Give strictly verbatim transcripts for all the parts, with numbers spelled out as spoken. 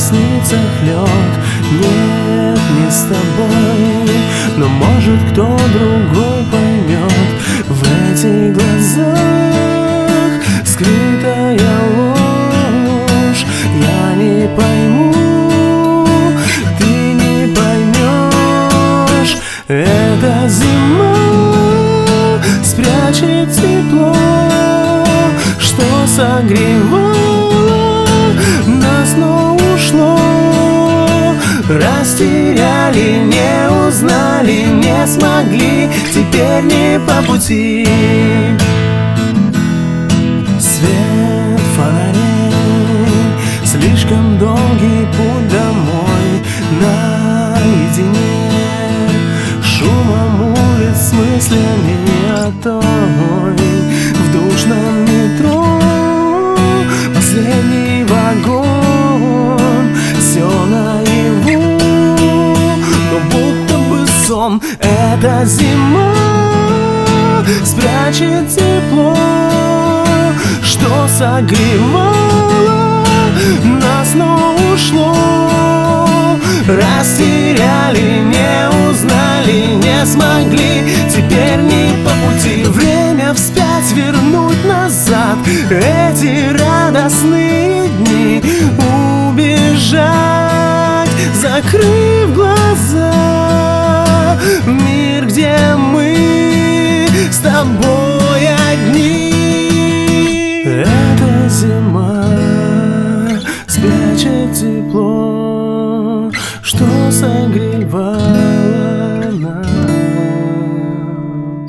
ресницах лед. Нет, не с тобой, но может кто другой поймет. В этих глазах скрытая ложь. Я не пойму, ты не поймешь. Эта зима спрячет тепло, что согревало нас, но ушло. Растеряли, не узнали, не смогли, теперь не по пути. Свет фонарей, слишком долгий путь домой. Наедине шумом улиц, с мыслями о той. В душном метро последний вагон, все наяву, но будто бы сон. Эта зима спрячет тепло, что согревало нас, но ушло. Растеряли, не узнали, не смогли, теперь не по пути. Время вспять вернуть назад, эти радостные дни, убежать, закрыв глаза, в мир, где мы с тобой одни. Эта зима спрячет тепло, что согревало нас.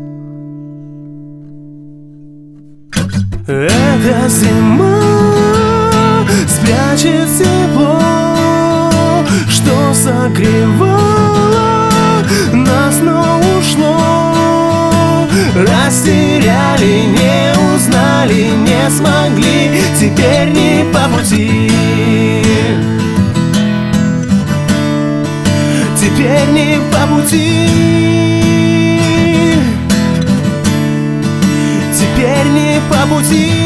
Эта зима спрячет тепло, что согревало нас, но ушло. Растеряли, не узнали, не смогли, теперь не по пути. Теперь не по пути. Теперь не по пути.